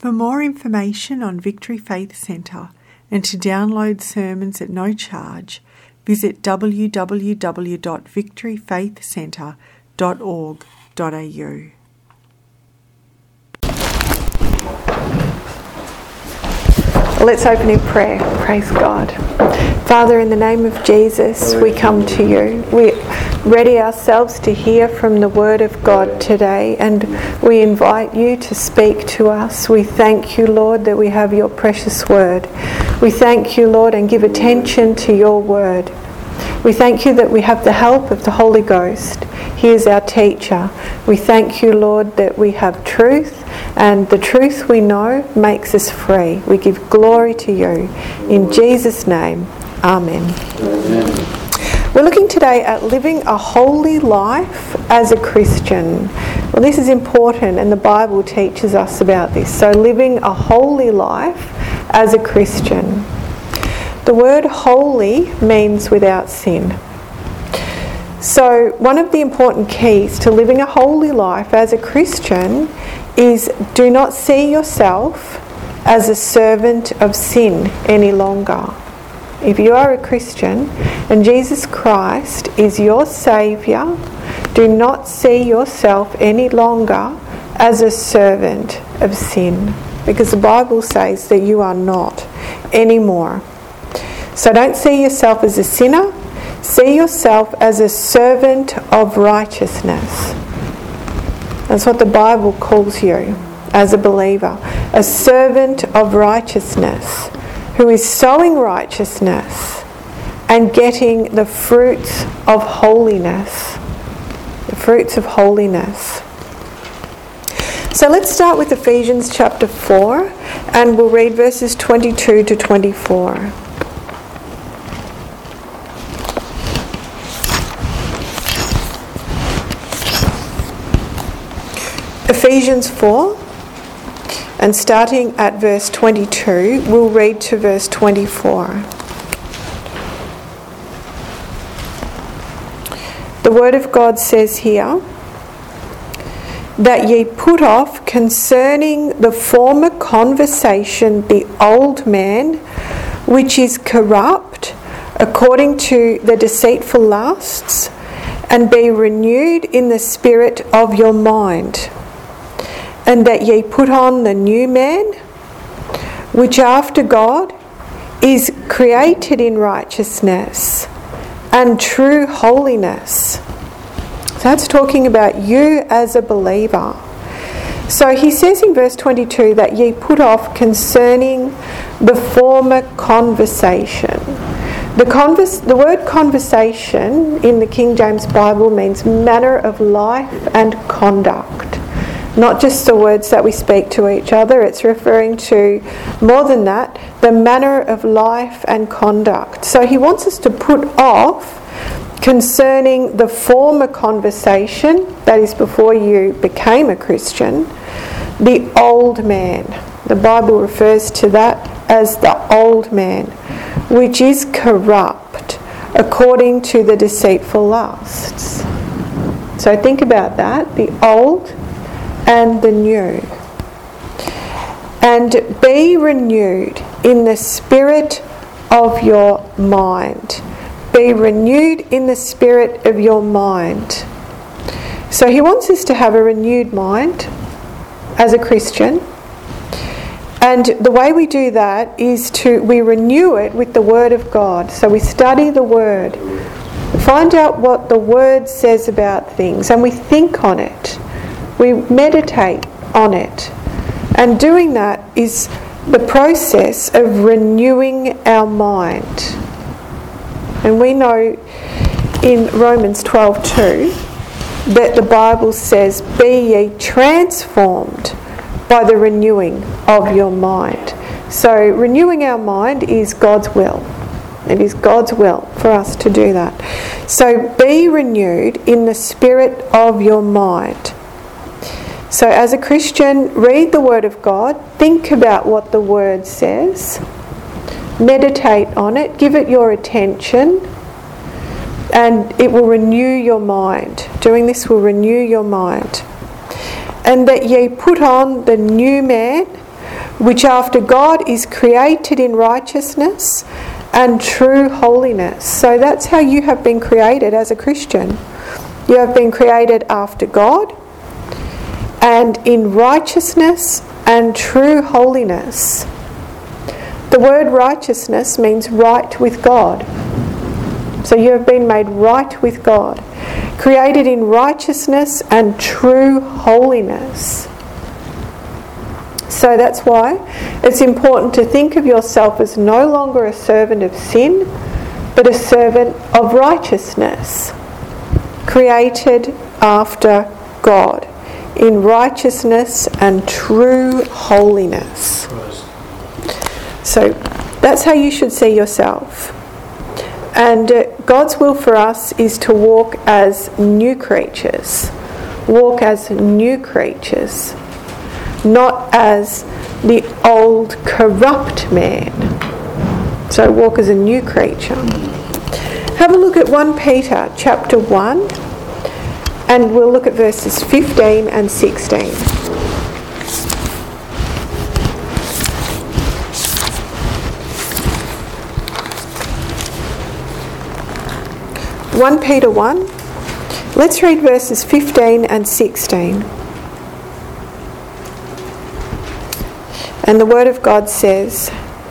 For more information on Victory Faith Centre and to download sermons at no charge, visit www.victoryfaithcentre.org.au. Let's open in prayer. Praise God. Father, in the name of Jesus, we come to you. We ready ourselves to hear from the Word of God today, and we invite you to speak to us. We thank you, Lord, that we have your precious Word. We thank you, Lord, and give attention to your Word. We thank you that we have the help of the Holy Ghost. He is our teacher. We thank you, Lord, that we have truth, and the truth we know makes us free. We give glory to you. In Jesus' name, Amen. Amen. We're looking today at living a holy life as a Christian. Well, this is important, and the Bible teaches us about this. So, living a holy life as a Christian. The word holy means without sin. So, one of the important keys to living a holy life as a Christian is do not see yourself as a servant of sin any longer. If you are a Christian and Jesus Christ is your Saviour, do not see yourself any longer as a servant of sin, because the Bible says that you are not anymore. So don't see yourself as a sinner, see yourself as a servant of righteousness. That's what the Bible calls you as a believer, a servant of righteousness, who is sowing righteousness and getting the fruits of holiness. The fruits of holiness. So let's start with Ephesians chapter 4, and we'll read verses 22 to 24. Ephesians 4, and starting at verse 22, we'll read to verse 24. The Word of God says here, that ye put off concerning the former conversation the old man, which is corrupt according to the deceitful lusts, and be renewed in the spirit of your mind. And that ye put on the new man, which after God is created in righteousness and true holiness. So that's talking about you as a believer. So he says in verse 22 that ye put off concerning the former conversation. The word conversation in the King James Bible means manner of life and conduct. Not just the words that we speak to each other, it's referring to, more than that, the manner of life and conduct. So he wants us to put off concerning the former conversation, that is before you became a Christian, the old man. The Bible refers to that as the old man, which is corrupt according to the deceitful lusts. So think about that, the old and the new. And be renewed in the spirit of your mind. Be renewed in the spirit of your mind. So he wants us to have a renewed mind as a Christian. And the way we do that is we renew it with the Word of God. So we study the Word, find out what the Word says about things, and we think on it. We meditate on it. And doing that is the process of renewing our mind. And we know in Romans 12:2 that the Bible says, be ye transformed by the renewing of your mind. So renewing our mind is God's will. It is God's will for us to do that. So be renewed in the spirit of your mind. So as a Christian, read the Word of God, think about what the Word says, meditate on it, give it your attention, and it will renew your mind. Doing this will renew your mind. And that ye put on the new man, which after God is created in righteousness and true holiness. So that's how you have been created as a Christian. You have been created after God and in righteousness and true holiness. The word righteousness means right with God. So you have been made right with God, created in righteousness and true holiness. So that's why it's important to think of yourself as no longer a servant of sin, but a servant of righteousness, created after God, in righteousness and true holiness. So that's how you should see yourself. And God's will for us is to walk as new creatures. Walk as new creatures. Not as the old corrupt man. So walk as a new creature. Have a look at 1 Peter chapter 1, and we'll look at verses 15 and 16. 1 Peter 1. Let's read verses 15 and 16. And the Word of God says,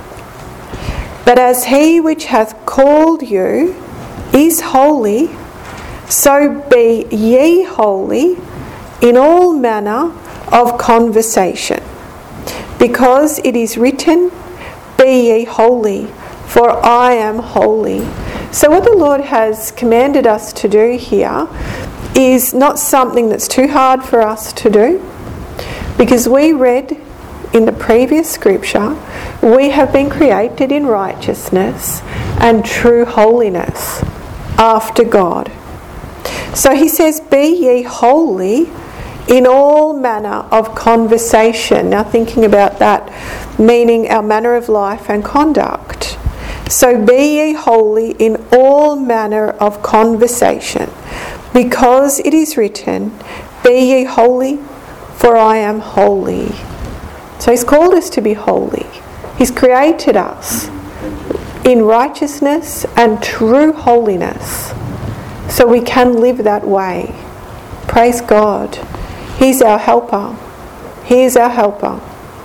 "But as he which hath called you is holy, so be ye holy in all manner of conversation. Because it is written, Be ye holy, for I am holy." So what the Lord has commanded us to do here is not something that's too hard for us to do, because we read in the previous scripture, we have been created in righteousness and true holiness after God. So he says, "Be ye holy in all manner of conversation." Now thinking about that, meaning our manner of life and conduct. So be ye holy in all manner of conversation, because it is written, Be ye holy, for I am holy. So he's called us to be holy. He's created us in righteousness and true holiness, so we can live that way. Praise God. He's our helper. He is our helper.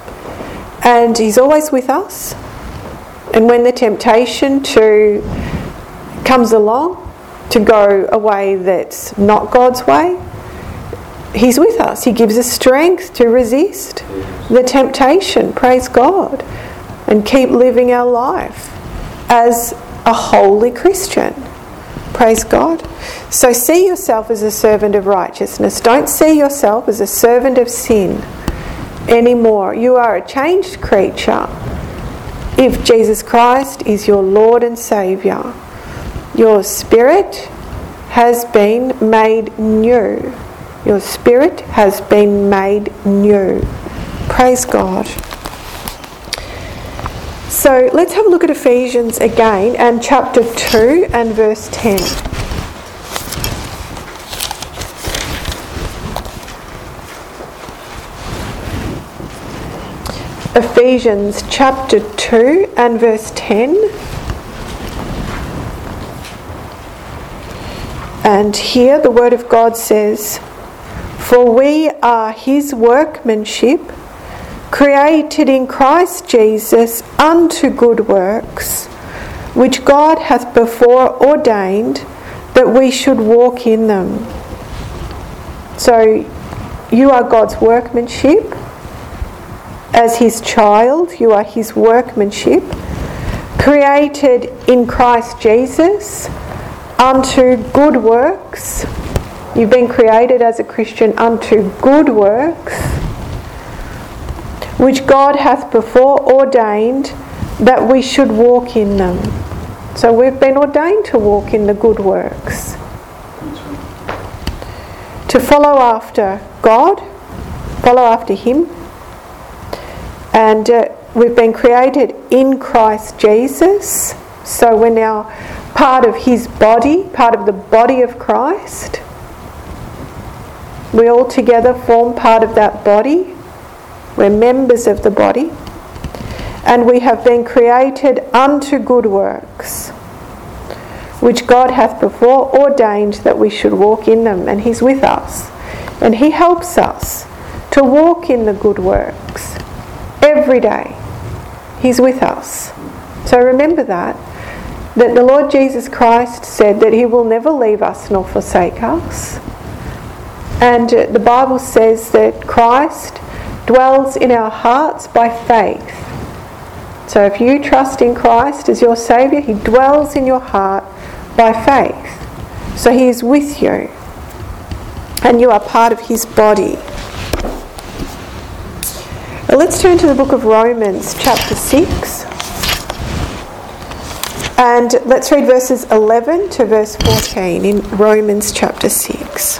And he's always with us. And when the temptation comes along to go a way that's not God's way, he's with us. He gives us strength to resist the temptation. Praise God. And keep living our life as a holy Christian. Praise God. So see yourself as a servant of righteousness. Don't see yourself as a servant of sin anymore. You are a changed creature if Jesus Christ is your Lord and Saviour. Your spirit has been made new. Your spirit has been made new. Praise God. So let's have a look at Ephesians again, and chapter 2 and verse 10. Ephesians chapter 2 and verse 10. And here the Word of God says, "For we are his workmanship, created in Christ Jesus unto good works, which God hath before ordained that we should walk in them." So you are God's workmanship. As his child, you are his workmanship, created in Christ Jesus unto good works. You've been created as a Christian unto good works, which God hath before ordained that we should walk in them. So we've been ordained to walk in the good works, to follow after God, follow after him. And we've been created in Christ Jesus. So we're now part of his body, part of the body of Christ. We all together form part of that body. We're members of the body. And we have been created unto good works, which God hath before ordained that we should walk in them. And He's with us. And He helps us to walk in the good works every day. He's with us. So remember that the Lord Jesus Christ said that He will never leave us nor forsake us. And the Bible says that Christ dwells in our hearts by faith. So if you trust in Christ as your Saviour, He dwells in your heart by faith. So He is with you. And you are part of His body. Now let's turn to the book of Romans chapter 6. And let's read verses 11 to verse 14 in Romans chapter 6.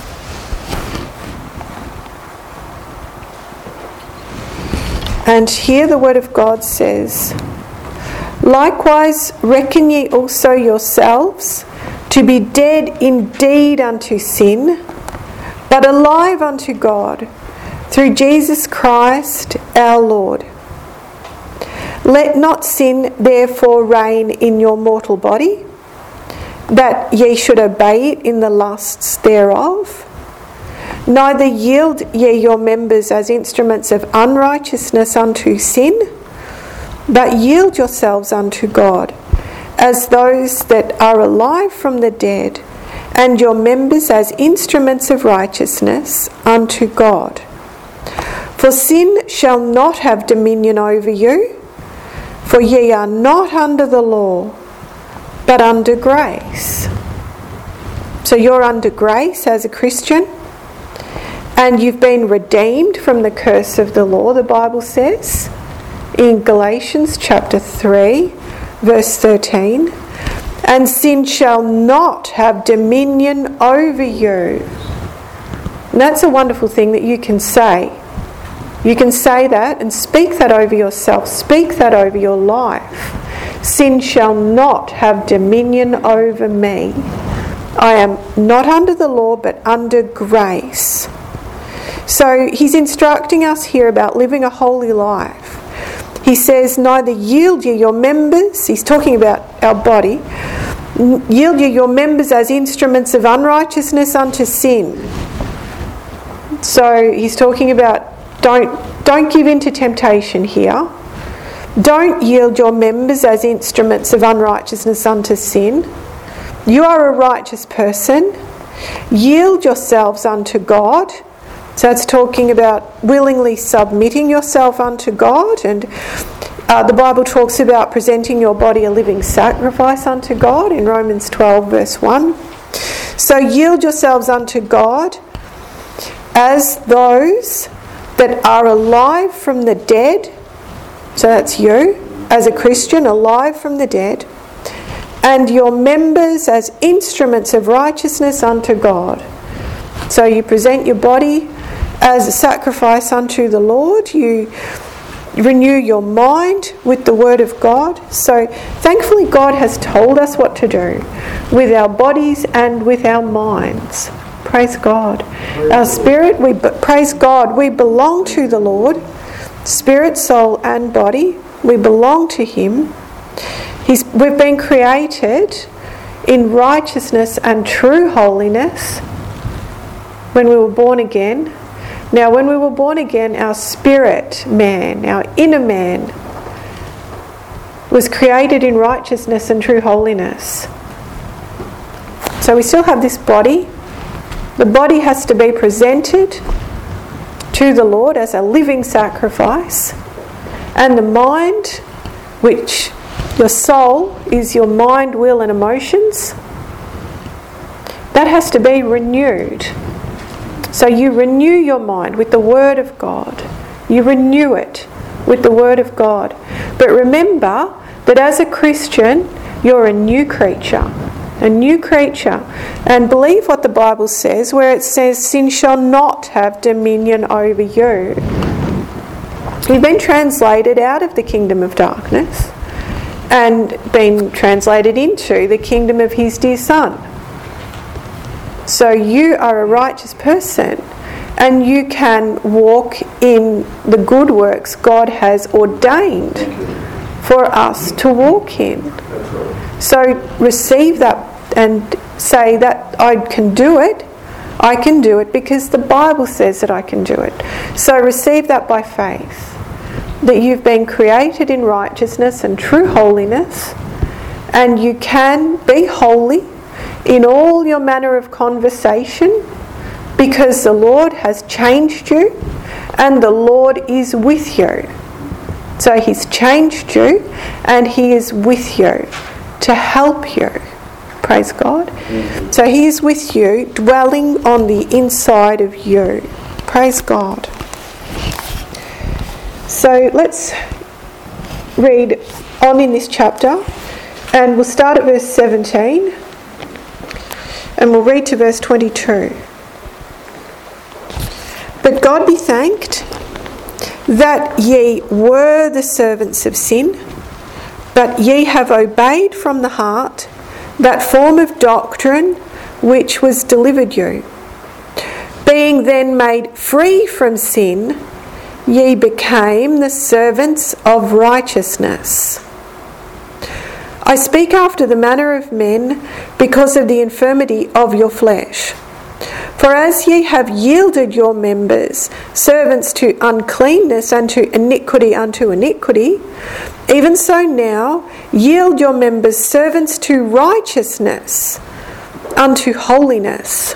And here the word of God says, "Likewise reckon ye also yourselves to be dead indeed unto sin, but alive unto God, through Jesus Christ our Lord. Let not sin therefore reign in your mortal body, that ye should obey it in the lusts thereof. Neither yield ye your members as instruments of unrighteousness unto sin, but yield yourselves unto God, as those that are alive from the dead, and your members as instruments of righteousness unto God. For sin shall not have dominion over you, for ye are not under the law, but under grace." So you're under grace as a Christian, and you've been redeemed from the curse of the law, the Bible says, in Galatians chapter 3, verse 13. "And sin shall not have dominion over you." And that's a wonderful thing that you can say. You can say that and speak that over yourself. Speak that over your life. Sin shall not have dominion over me. I am not under the law, but under grace. So he's instructing us here about living a holy life. He says, neither yield ye your members, he's talking about our body, yield ye your members as instruments of unrighteousness unto sin. So he's talking about don't give in to temptation here. Don't yield your members as instruments of unrighteousness unto sin. You are a righteous person. Yield yourselves unto God. So it's talking about willingly submitting yourself unto God. And the Bible talks about presenting your body a living sacrifice unto God in Romans 12 verse 1. So yield yourselves unto God as those that are alive from the dead. So that's you, as a Christian, alive from the dead. And your members as instruments of righteousness unto God. So you present your body as a sacrifice unto the Lord. You renew your mind with the Word of God. So thankfully God has told us what to do with our bodies and with our minds. Praise God. Our spirit, praise God, we belong to the Lord. Spirit, soul and body, we belong to Him. We've been created in righteousness and true holiness when we were born again. Now, when we were born again, our spirit man, our inner man, was created in righteousness and true holiness. So we still have this body. The body has to be presented to the Lord as a living sacrifice. And the mind, which your soul is your mind, will and emotions, that has to be renewed. So you renew your mind with the Word of God. You renew it with the Word of God. But remember that as a Christian, you're a new creature. A new creature. And believe what the Bible says, where it says, sin shall not have dominion over you. You've been translated out of the kingdom of darkness and been translated into the kingdom of His dear Son. So you are a righteous person, and you can walk in the good works God has ordained for us to walk in. So receive that and say that I can do it. I can do it because the Bible says that I can do it. So receive that by faith, that you've been created in righteousness and true holiness, and you can be holy in all your manner of conversation because the Lord has changed you and the Lord is with you. So He's changed you and He is with you to help you. Praise God. So He is with you, dwelling on the inside of you. Praise God. So let's read on in this chapter, and we'll start at verse 17 and we'll read to verse 22. But God be thanked that ye were the servants of sin, but ye have obeyed from the heart that form of doctrine which was delivered you. Being then made free from sin, ye became the servants of righteousness. I speak after the manner of men because of the infirmity of your flesh. For as ye have yielded your members servants to uncleanness and to iniquity unto iniquity, even so now yield your members servants to righteousness unto holiness.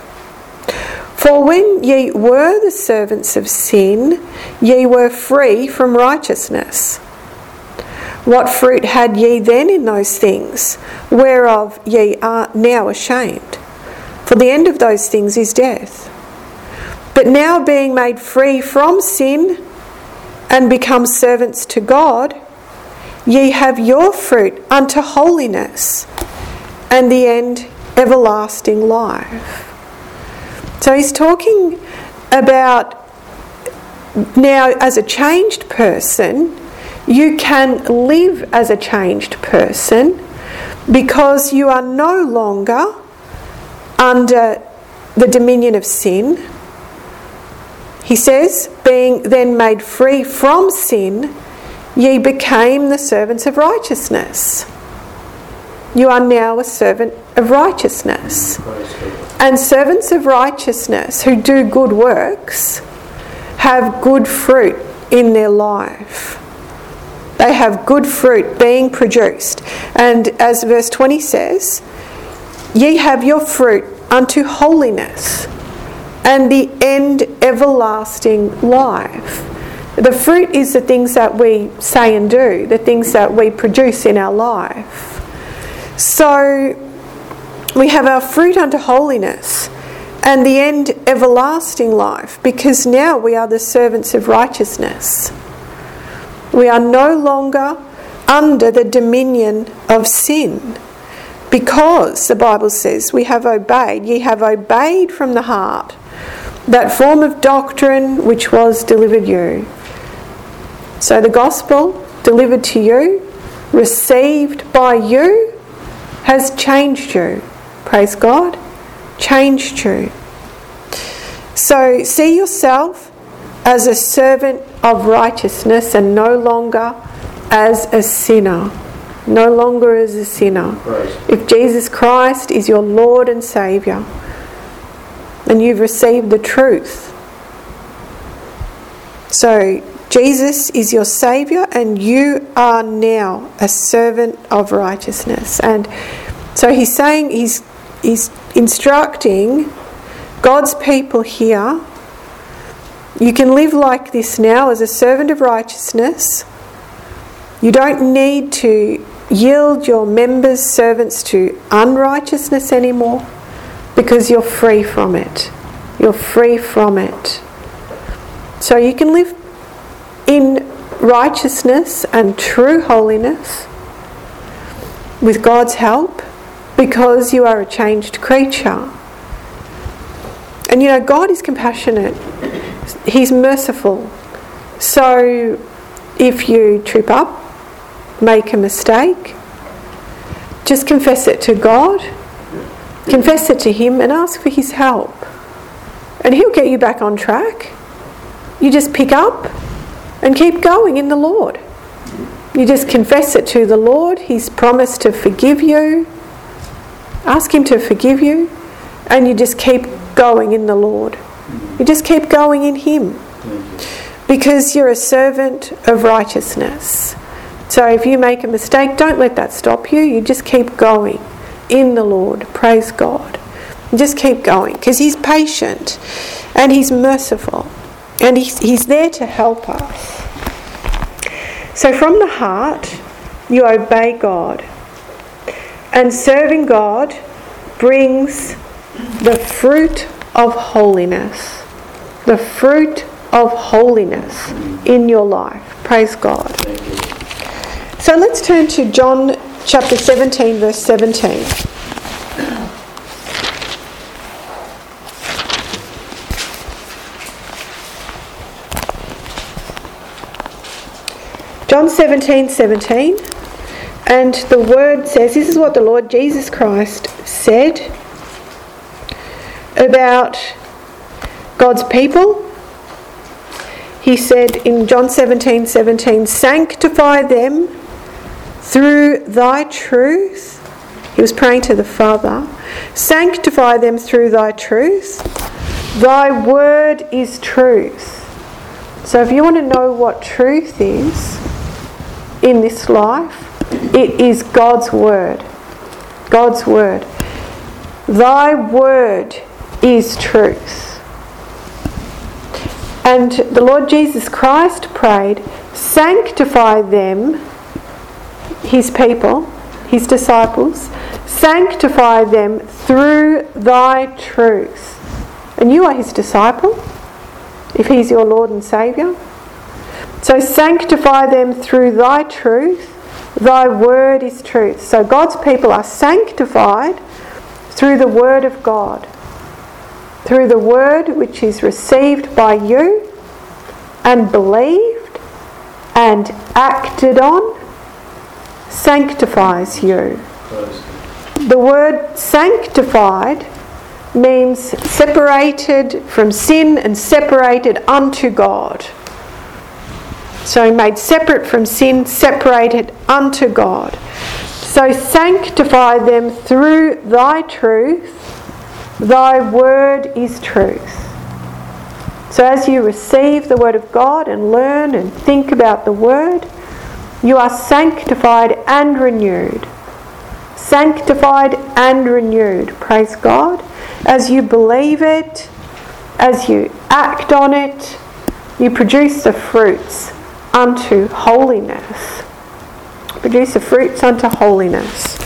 For when ye were the servants of sin, ye were free from righteousness. What fruit had ye then in those things, whereof ye are now ashamed? For the end of those things is death. But now being made free from sin and become servants to God, ye have your fruit unto holiness, and the end everlasting life. So he's talking about now as a changed person, you can live as a changed person because you are no longer under the dominion of sin. He says, being then made free from sin, ye became the servants of righteousness. You are now a servant of righteousness. And servants of righteousness who do good works have good fruit in their life. They have good fruit being produced. And as verse 20 says, ye have your fruit unto holiness, and the end everlasting life. The fruit is the things that we say and do, the things that we produce in our life. So we have our fruit unto holiness and the end everlasting life, because now we are the servants of righteousness. We are no longer under the dominion of sin, because the Bible says we have obeyed, ye have obeyed from the heart that form of doctrine which was delivered you. So the gospel delivered to you, received by you, has changed you. Praise God. Changed you. So see yourself as a servant of righteousness and no longer as a sinner. No longer as a sinner. If Jesus Christ is your Lord and Saviour, and you've received the truth. So Jesus is your Saviour and you are now a servant of righteousness. And so he's saying, he's instructing God's people here. You can live like this now as a servant of righteousness. You don't need to yield your members, servants to unrighteousness anymore, because you're free from it. You're free from it. So you can live in righteousness and true holiness with God's help, because you are a changed creature. And you know, God is compassionate. He's merciful. So if you trip up, make a mistake, just confess it to God, confess it to Him and ask for His help. And He'll get you back on track. You just pick up and keep going in the Lord. You just confess it to the Lord. He's promised to forgive you. Ask Him to forgive you. And you just keep going in the Lord. You just keep going in Him. Because you're a servant of righteousness. So if you make a mistake, don't let that stop you. You just keep going in the Lord. Praise God. You just keep going. Because He's patient. And He's merciful. And He's there to help us. So from the heart, you obey God. And serving God brings the fruit of holiness. The fruit of holiness in your life. Praise God. So let's turn to John chapter 17, verse 17. John 17:17, and the word says, this is what the Lord Jesus Christ said about God's people. He said in John 17:17, sanctify them through thy truth. He was praying to the Father. Sanctify them through thy truth. Thy word is truth. So if you want to know what truth is in this life, it is God's word. God's word. Thy word is truth. And the Lord Jesus Christ prayed, sanctify them, His people, His disciples, sanctify them through thy truth. And you are His disciple, if He's your Lord and Saviour. So sanctify them through thy truth. Thy word is truth. So God's people are sanctified through the word of God. Through the word which is received by you and believed and acted on, sanctifies you. The word sanctified means separated from sin and separated unto God. So made separate from sin, separated unto God. So sanctify them through thy truth. Thy word is truth. So as you receive the word of God and learn and think about the word, you are sanctified and renewed. Sanctified and renewed. Praise God. As you believe it, as you act on it, you produce the fruits unto holiness. Produce the fruits unto holiness.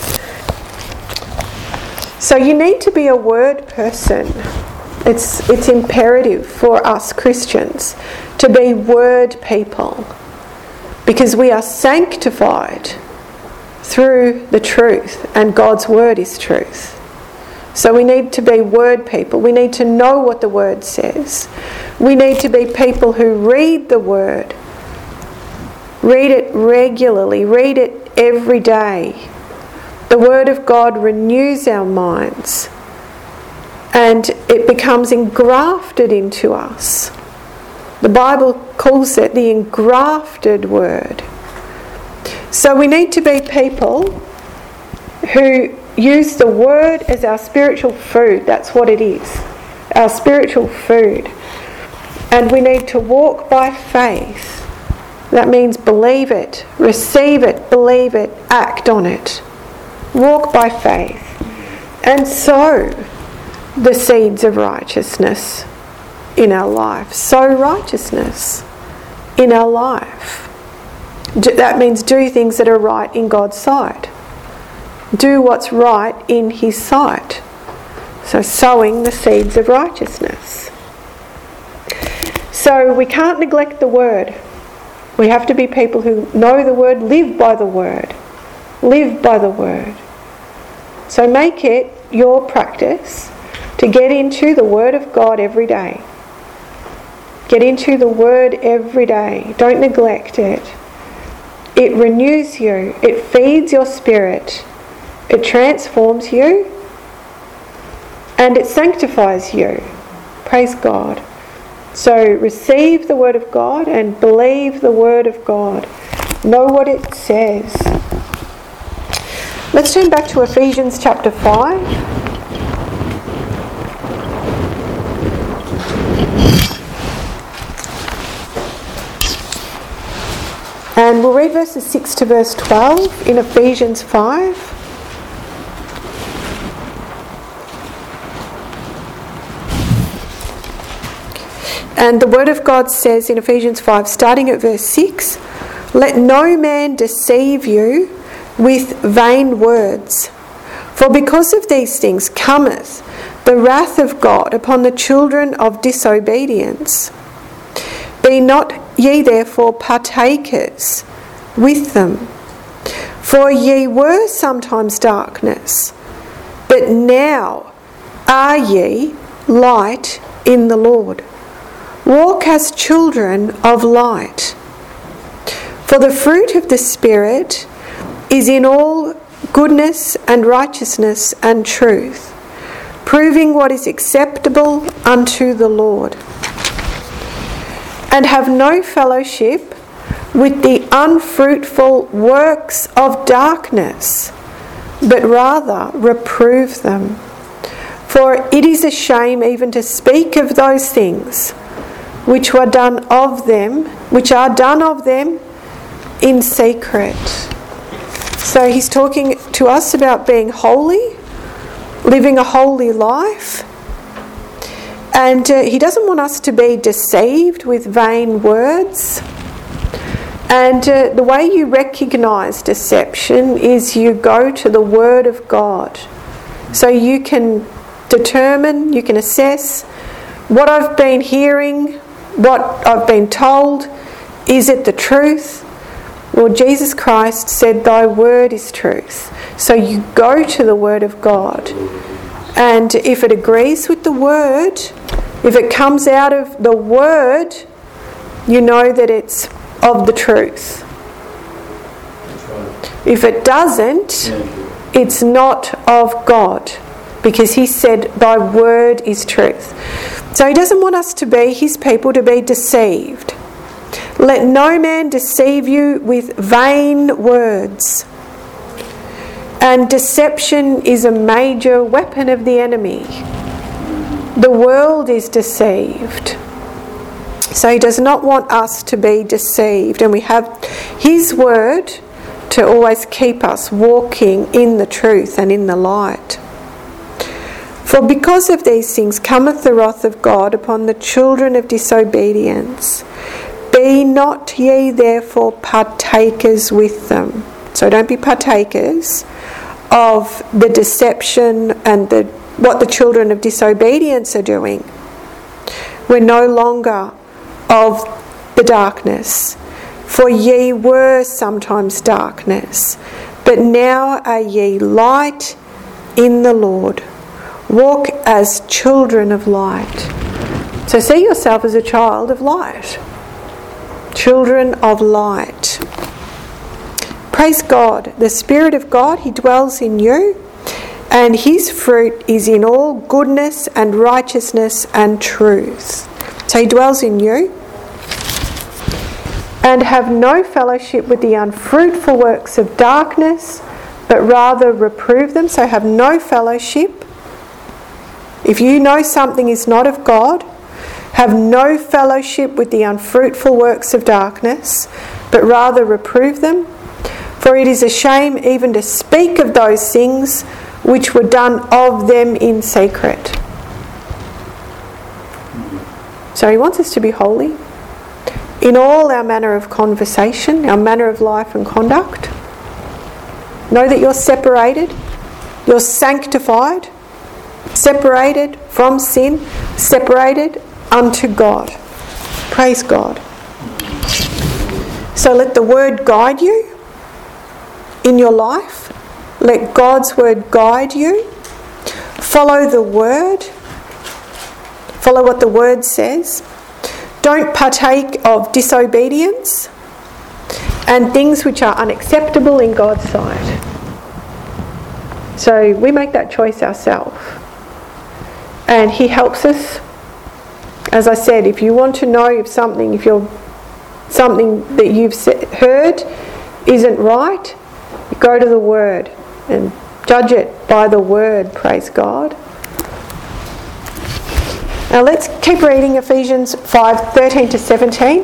So you need to be a word person. It's imperative for us Christians to be word people, because we are sanctified through the truth, and God's word is truth. So we need to be word people. We need to know what the word says. We need to be people who read the word. Read it regularly. Read it every day. The word of God renews our minds, and it becomes engrafted into us. The Bible calls it the engrafted word. So we need to be people who use the word as our spiritual food. That's what it is, our spiritual food. And we need to walk by faith. That means believe it, receive it, believe it, act on it. Walk by faith and sow the seeds of righteousness in our life. Sow righteousness in our life. That means do things that are right in God's sight. Do what's right in His sight. So sowing the seeds of righteousness. So we can't neglect the word. We have to be people who know the word, live by the word. Live by the word. So make it your practice to get into the word of God every day. Get into the word every day. Don't neglect it. It renews you. It feeds your spirit. It transforms you. And it sanctifies you. Praise God. So receive the word of God and believe the word of God. Know what it says. Let's turn back to Ephesians chapter 5. And we'll read verses 6 to verse 12 in Ephesians 5. And the word of God says in Ephesians 5, starting at verse 6, "Let no man deceive you with vain words, for because of these things cometh the wrath of God upon the children of disobedience. Be not ye therefore partakers with them. For ye were sometimes darkness, but now are ye light in the Lord. Walk as children of light. For the fruit of the Spirit is in all goodness and righteousness and truth, proving what is acceptable unto the Lord. And have no fellowship with the unfruitful works of darkness, but rather reprove them. For it is a shame even to speak of those things which are done of them in secret." So he's talking to us about being holy, living a holy life. And he doesn't want us to be deceived with vain words. And the way you recognise deception is you go to the Word of God. So you can determine, you can assess what I've been hearing, what I've been told. Is it the truth? Well, Jesus Christ said, "Thy word is truth." So you go to the Word of God. And if it agrees with the Word, if it comes out of the Word, you know that it's of the truth. If it doesn't, it's not of God, because he said, "Thy word is truth." So he doesn't want us to be, his people, to be deceived. "Let no man deceive you with vain words." And deception is a major weapon of the enemy. The world is deceived. So he does not want us to be deceived. And we have his word to always keep us walking in the truth and in the light. "For because of these things cometh the wrath of God upon the children of disobedience. Be not ye therefore partakers with them." So don't be partakers of the deception and what the children of disobedience are doing. We're no longer of the darkness. "For ye were sometimes darkness, but now are ye light in the Lord. Walk as children of light." So see yourself as a child of light. Children of light. Praise God. The Spirit of God, he dwells in you, and his fruit is in all goodness and righteousness and truth. So he dwells in you. "And have no fellowship with the unfruitful works of darkness, but rather reprove them." So have no fellowship. If you know something is not of God, have no fellowship with the unfruitful works of darkness, but rather reprove them. "For it is a shame even to speak of those things which were done of them in secret." So he wants us to be holy in all our manner of conversation, our manner of life and conduct. Know that you're separated, you're sanctified, separated from sin, separated unto God. Praise God. So let the word guide you in your life. Let God's word guide you. Follow the word. Follow what the word says. Don't partake of disobedience and things which are unacceptable in God's sight. So we make that choice ourselves. And he helps us As I said, if you want to know if something that you've heard isn't right, you go to the Word and judge it by the Word, praise God. Now let's keep reading Ephesians 5:13 to 17.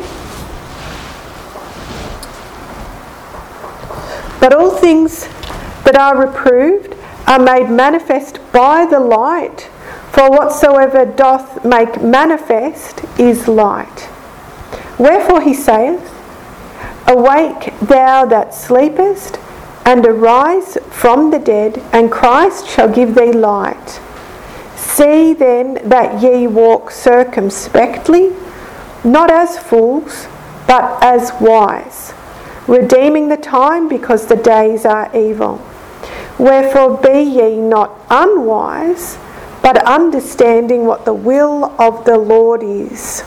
But all things that are reproved are made manifest by the light, for whatsoever doth make manifest is light. Wherefore he saith, Awake thou that sleepest, and arise from the dead, and Christ shall give thee light. See then that ye walk circumspectly, not as fools, but as wise, redeeming the time, because the days are evil. Wherefore be ye not unwise, but understanding what the will of the Lord is.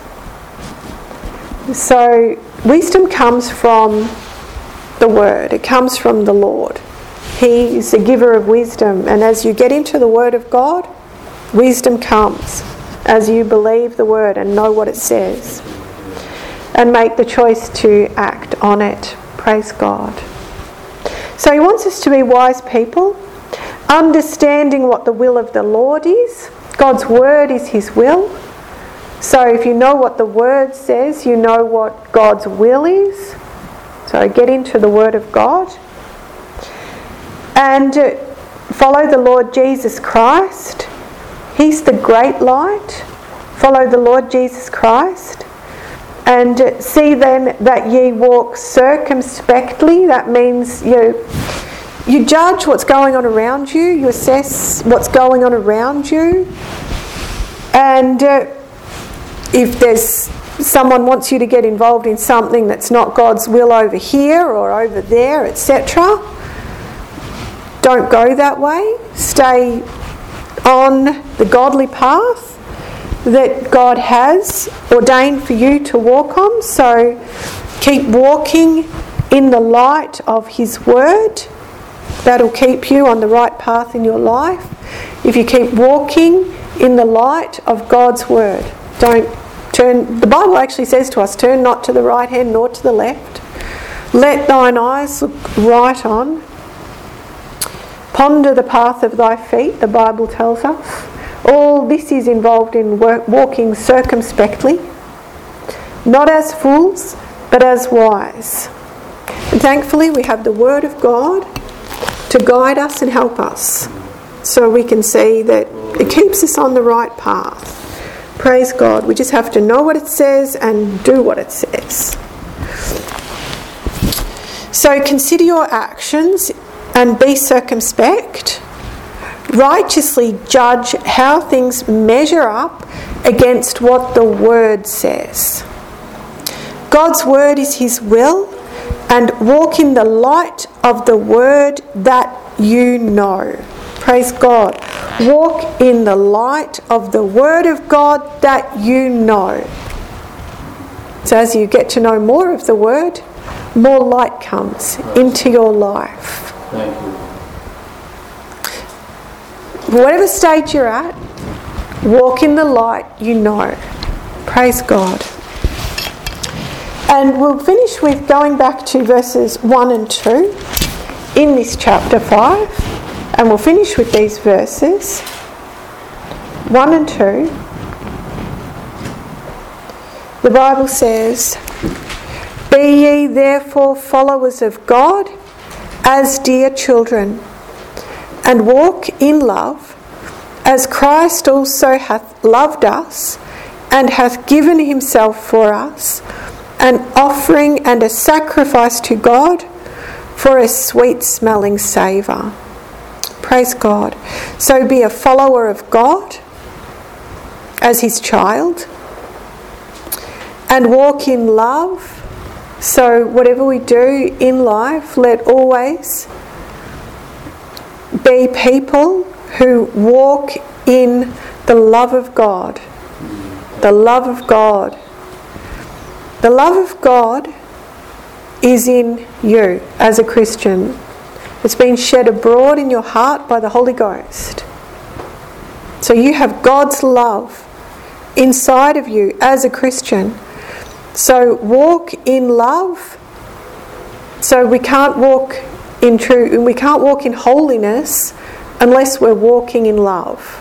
So wisdom comes from the Word. It comes from the Lord. He is the giver of wisdom. And as you get into the Word of God, wisdom comes as you believe the Word and know what it says and make the choice to act on it. Praise God. So he wants us to be wise people, understanding what the will of the Lord is. God's Word is his will. So if you know what the Word says, you know what God's will is. So get into the Word of God. And follow the Lord Jesus Christ. He's the great light. Follow the Lord Jesus Christ. And see then that ye walk circumspectly. That means you judge what's going on around you. You assess what's going on around you. And if there's someone wants you to get involved in something that's not God's will over here or over there, etc., don't go that way. Stay on the godly path that God has ordained for you to walk on. So keep walking in the light of his Word. That'll keep you on the right path in your life. If you keep walking in the light of God's Word, don't turn. The Bible actually says to us, turn not to the right hand nor to the left. Let thine eyes look right on. Ponder the path of thy feet, the Bible tells us. All this is involved in walking circumspectly, not as fools, but as wise. And thankfully we have the Word of God to guide us and help us, so we can see that it keeps us on the right path. Praise God. We just have to know what it says and do what it says. So consider your actions and be circumspect. Righteously judge how things measure up against what the Word says. God's Word is his will, and walk in the light of the Word that you know. Praise God. Walk in the light of the Word of God that you know. So as you get to know more of the Word, more light comes into your life. Thank you. Whatever stage you're at, walk in the light you know. Praise God. And we'll finish with going back to verses 1 and 2 in this chapter 5. And we'll finish with these verses 1 and 2. The Bible says, Be ye therefore followers of God as dear children, and walk in love, as Christ also hath loved us, and hath given himself for us, an offering and a sacrifice to God for a sweet-smelling savour. Praise God. So be a follower of God as his child, and walk in love. So whatever we do in life, let always be people who walk in the love of God. The love of God. The love of God is in you as a Christian. It's been shed abroad in your heart by the Holy Ghost. So you have God's love inside of you as a Christian. So walk in love. So we can't walk in holiness unless we're walking in love.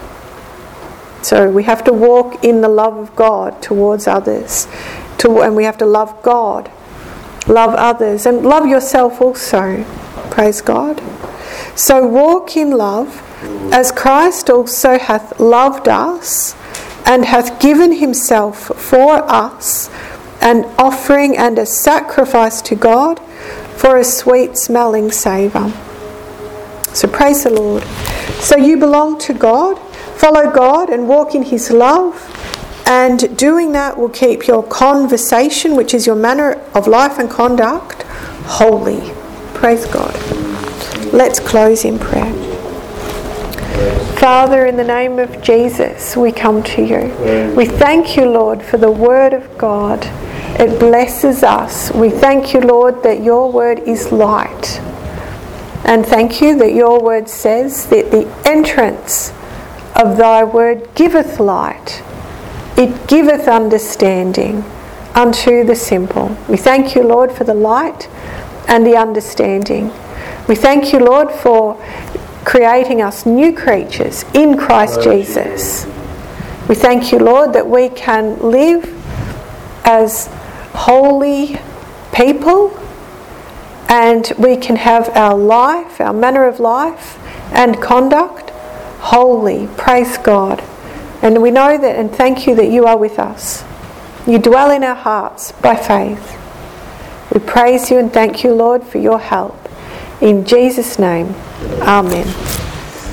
So we have to walk in the love of God towards others. And we have to love God, love others, and love yourself also. Praise God. So walk in love, as Christ also hath loved us, and hath given himself for us, an offering and a sacrifice to God, for a sweet-smelling savour. So praise the Lord. So you belong to God, follow God and walk in his love, and doing that will keep your conversation, which is your manner of life and conduct, holy. Praise God. Let's close in prayer. Father, in the name of Jesus, we come to you. We thank you, Lord, for the word of God. It blesses us. We thank you, Lord, that your word is light. And thank you that your word says that the entrance of thy word giveth light. It giveth understanding unto the simple. We thank you, Lord, for the light and the understanding. We thank you, Lord, for creating us new creatures in Christ Jesus. We thank you, Lord, that we can live as holy people, and we can have our life, our manner of life and conduct holy. Praise God. And we know that, and thank you that you are with us. You dwell in our hearts by faith. We praise you and thank you, Lord, for your help. In Jesus' name, amen.